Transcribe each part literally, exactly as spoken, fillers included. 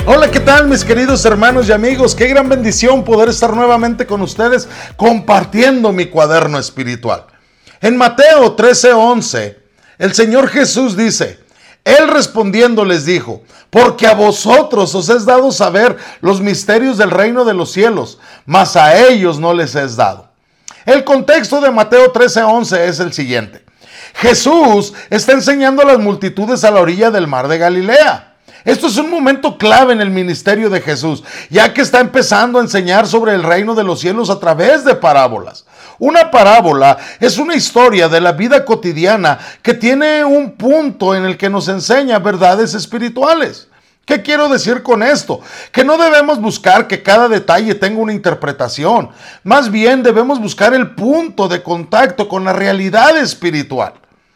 Hola, ¿qué tal mis queridos hermanos y amigos? Qué gran bendición poder estar nuevamente con ustedes compartiendo mi cuaderno espiritual. En Mateo trece once, el Señor Jesús dice: Él respondiendo les dijo: porque a vosotros os es dado saber los misterios del reino de los cielos, mas a ellos no les es dado. El contexto de Mateo trece once es el siguiente. Jesús está enseñando a las multitudes a la orilla del mar de Galilea. Esto es un momento clave en el ministerio de Jesús, ya que está empezando a enseñar sobre el reino de los cielos a través de parábolas. Una parábola es una historia de la vida cotidiana que tiene un punto en el que nos enseña verdades espirituales. ¿Qué quiero decir con esto? Que no debemos buscar que cada detalle tenga una interpretación. Más bien debemos buscar el punto de contacto con la realidad espiritual.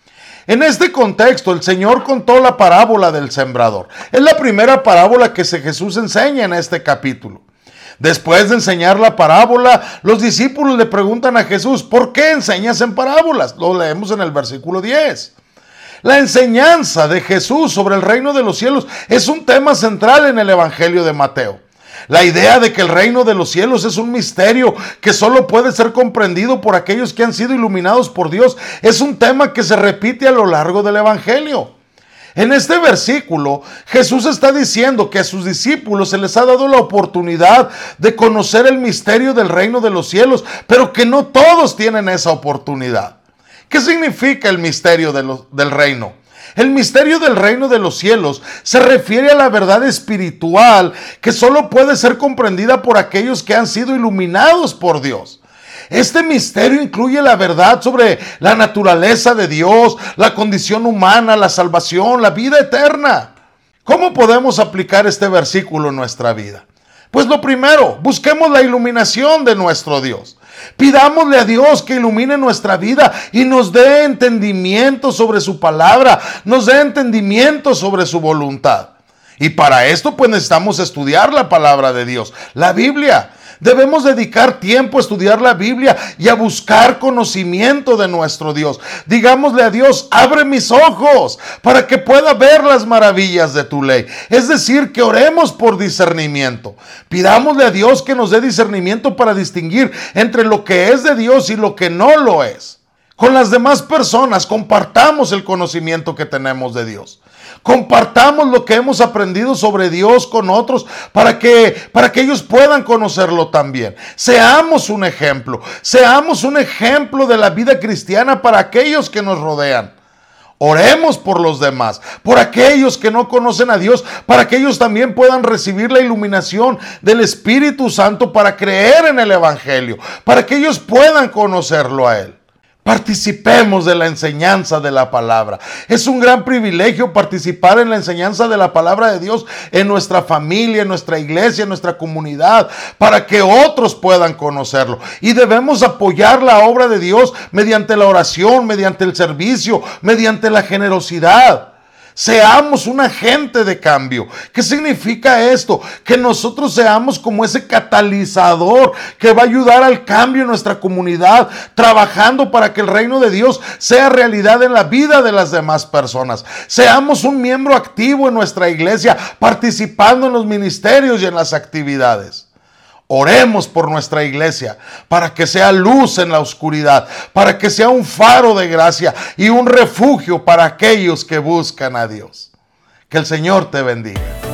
En este contexto, el Señor contó la parábola del sembrador. Es la primera parábola que Jesús enseña en este capítulo. Después de enseñar la parábola, los discípulos le preguntan a Jesús: ¿por qué enseñas en parábolas? Lo leemos en el versículo diez. La enseñanza de Jesús sobre el reino de los cielos es un tema central en el Evangelio de Mateo. La idea de que el reino de los cielos es un misterio que solo puede ser comprendido por aquellos que han sido iluminados por Dios es un tema que se repite a lo largo del Evangelio. En este versículo, Jesús está diciendo que a sus discípulos se les ha dado la oportunidad de conocer el misterio del reino de los cielos, pero que no todos tienen esa oportunidad. ¿Qué significa el misterio de los, del reino? El misterio del reino de los cielos se refiere a la verdad espiritual que solo puede ser comprendida por aquellos que han sido iluminados por Dios. Este misterio incluye la verdad sobre la naturaleza de Dios, la condición humana, la salvación, la vida eterna. ¿Cómo podemos aplicar este versículo en nuestra vida? Pues lo primero, busquemos la iluminación de nuestro Dios. Pidámosle a Dios que ilumine nuestra vida y nos dé entendimiento sobre su palabra, nos dé entendimiento sobre su voluntad. Y para esto pues necesitamos estudiar la palabra de Dios, la Biblia. Debemos dedicar tiempo a estudiar la Biblia y a buscar conocimiento de nuestro Dios. Digámosle a Dios: abre mis ojos para que pueda ver las maravillas de tu ley. Es decir, que oremos por discernimiento. Pidámosle a Dios que nos dé discernimiento para distinguir entre lo que es de Dios y lo que no lo es. Con las demás personas compartamos el conocimiento que tenemos de Dios. Compartamos lo que hemos aprendido sobre Dios con otros para que, para que ellos puedan conocerlo también. Seamos un ejemplo, seamos un ejemplo de la vida cristiana para aquellos que nos rodean. Oremos por los demás, por aquellos que no conocen a Dios, para que ellos también puedan recibir la iluminación del Espíritu Santo para creer en el Evangelio, para que ellos puedan conocerlo a Él. Participemos de la enseñanza de la palabra. Es un gran privilegio participar en la enseñanza de la palabra de Dios en nuestra familia, en nuestra iglesia, en nuestra comunidad, para que otros puedan conocerlo. Y debemos apoyar la obra de Dios mediante la oración, mediante el servicio, mediante la generosidad. Seamos un agente de cambio. ¿Qué significa esto? Que nosotros seamos como ese catalizador que va a ayudar al cambio en nuestra comunidad, trabajando para que el reino de Dios sea realidad en la vida de las demás personas. Seamos un miembro activo en nuestra iglesia, participando en los ministerios y en las actividades. Oremos por nuestra iglesia para que sea luz en la oscuridad, para que sea un faro de gracia y un refugio para aquellos que buscan a Dios. Que el Señor te bendiga.